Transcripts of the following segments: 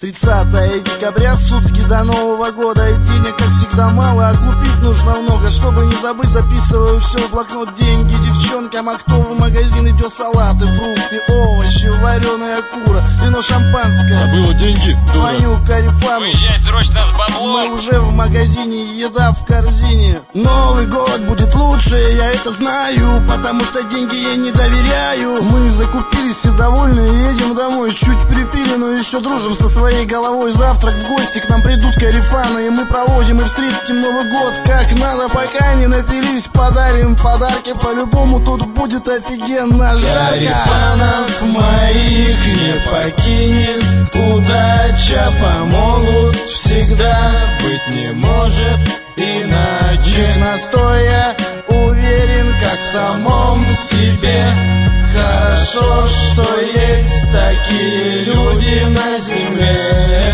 30 декабря, сутки до Нового года. И денег, как всегда, мало, а купить нужно много. Чтобы не забыть, записываю все в блокнот. Деньги девчонкам, а кто в магазин идет? Салаты, фрукты, овощи, вареная кура, вино, шампанское. Забыла деньги, дура. Звоню Карифану, уезжай срочно с баблом. мы уже в магазине, еда в корзине. Новый год будет лучше, я это знаю, потому что деньги я не доверяю. Мы закупились, все довольны, едем домой. Чуть припили, но еще дружим со своей головой. Завтрак в гости, к нам придут Карифаны, и мы проводим и встретим Новый год как надо, пока не напились. Подарим подарки, по-любому тут будет офигенно жарко. Карифанов моих не покинет, удача помогут всегда. Быть не может иначе. Их настоя уверен, как в самом себе. Хорошо, что есть такие люди на земле.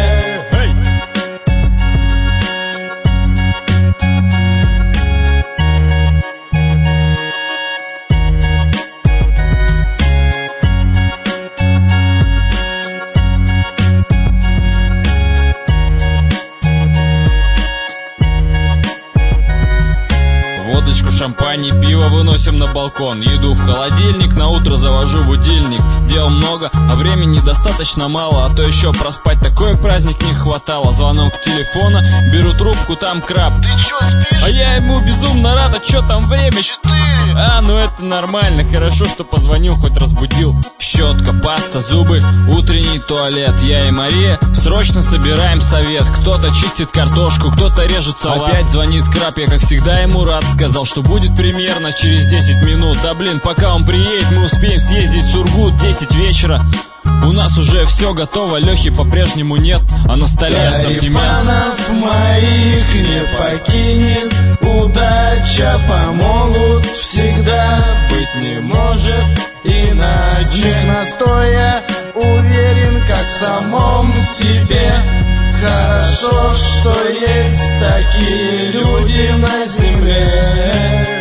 Водочку, шампань, пиво выносим на балкон. Еду в холодильник, на утро завожу будильник. Дел много, а времени достаточно мало. А то еще проспать такой праздник не хватало. Звонок телефона, беру трубку, там краб. Ты чё, спишь? А я ему безумно рад, а чё там время? 4. А, ну это нормально, хорошо, что позвонил, хоть разбудил. Щетка, паста, зубы, утренний туалет. Я и Мария срочно собираем совет. Кто-то чистит картошку, кто-то режет салат. Опять звонит краб, я как всегда ему рад. Сказал, что будет примерно через 10 минут. Да блин, пока он приедет, мы успеем съездить в Сургут. 10 вечера, у нас уже все готово. Лехи по-прежнему нет, а на столе ассортимент. Карифанов моих не покинет, удача помогут всегда. Быть не может иначе. Их настоя уверен, как в самом себе. Хорошо, что есть такие люди на земле.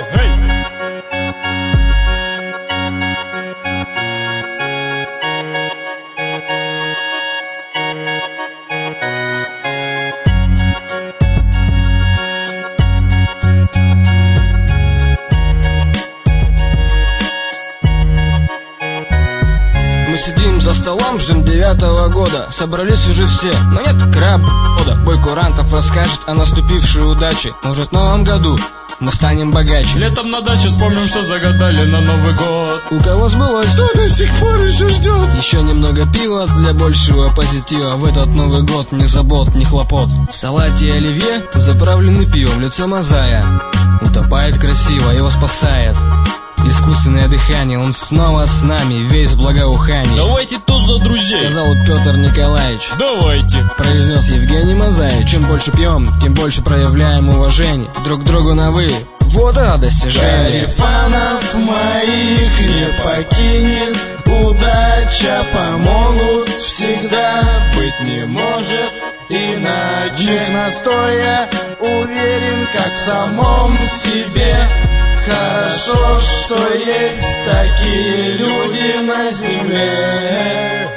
Сидим за столом, ждем 9-го года. Собрались уже все, но нет краб. Бой курантов расскажет о наступившей удаче. Может, в новом году мы станем богаче. Летом на даче вспомним, что загадали на Новый год. У кого сбылось, Кто до сих пор еще ждет? еще немного пива для большего позитива. В этот Новый год ни забот, ни хлопот. В салате оливье заправленный пивом, лицо мозаия утопает красиво, его спасает искусственное дыхание. Он снова с нами, весь в благоухании. Давайте то за друзей, Сказал Петр Николаевич. давайте. Произнес Евгений Мазаевич. Чем больше пьем, тем больше проявляем уважение друг к другу на вы. Вот это достижение. Карифанов моих не покинет, удача помогут всегда. Быть не может иначе. Их настоя уверен, как в самом себе. Хорошо, что есть такие люди на земле.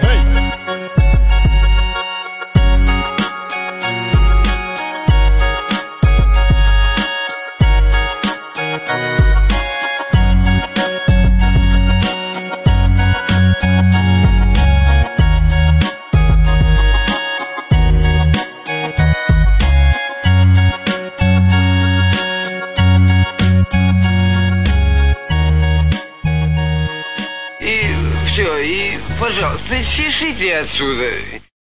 И все, и, пожалуйста, чешите отсюда.